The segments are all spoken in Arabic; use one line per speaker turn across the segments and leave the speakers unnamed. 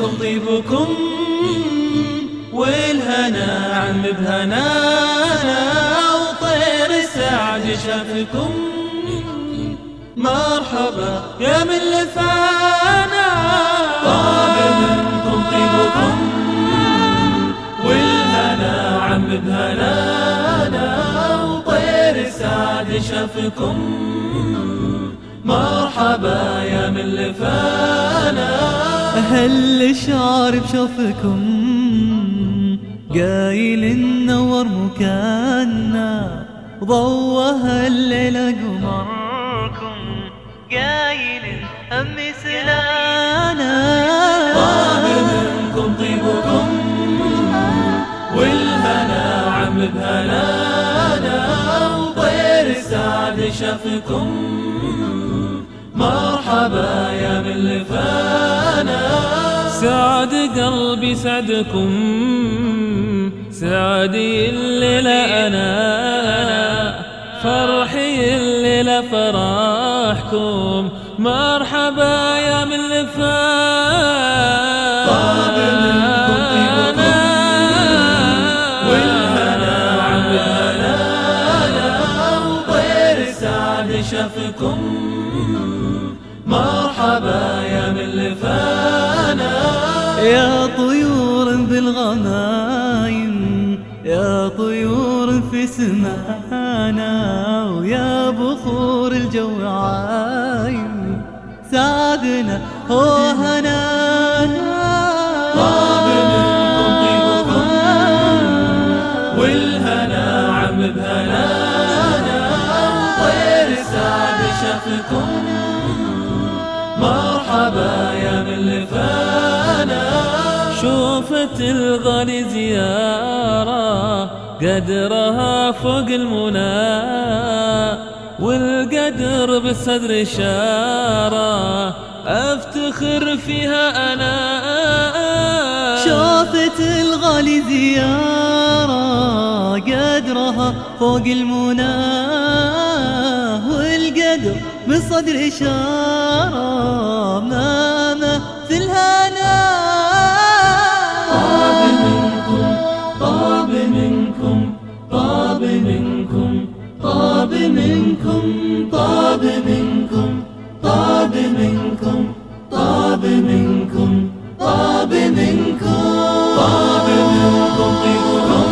طيبكم والهنا عم بهنانا وطير السعد شافكم مرحبا يا من لفانا. طاب منكم طيبكم والهنا عم بهنانا وطير السعد شافكم مرحبا يا من لفانا.
أهل الشعر بشوفكم قايل نور مكاننا وضوها الليلة قمركم قايل أمي سلانا.
طاب منكم طيبكم والهنا عم بهنانا وطير السعد شافكم مرحبا يا من لفانا.
سعد قلبي سعدكم سعدي الليلة أنا فرحي الليلة فرحكم مرحبا يا من لفانا.
طاب منكم طيبكم والهنا عم بهنانا وطير السعد شافكم مرحبا يا من لفانا.
يا طيور بالغمايم يا طيور في سمانا ويا بخور الجو عايم سعدنا هو هنانا.
طاب منكم طيبكم والهنا عم بهنانا وطير السعد شافكم مرحبا يا من لفانا.
شوفت الغالي زيارة قدرها فوق المنى والقدر بالصدر شارة أفتخر فيها أنا.
شوفت الغالي زيارة قدرها فوق المنى والقدر بالصدر إشارة ما مثلها أنا.
طاب منكم طاب منكم طاب منكم طاب منكم طاب منكم طاب منكم طاب منكم طاب منكم طاب منكم طيبكم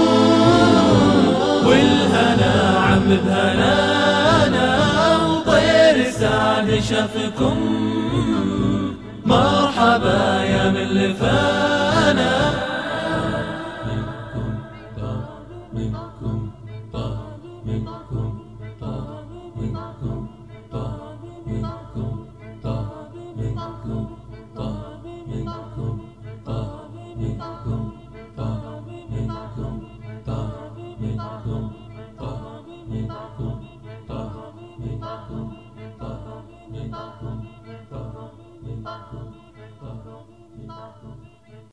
والهنا عم بهنانا وطير السعد شافكم مرحبا يا من لفانا.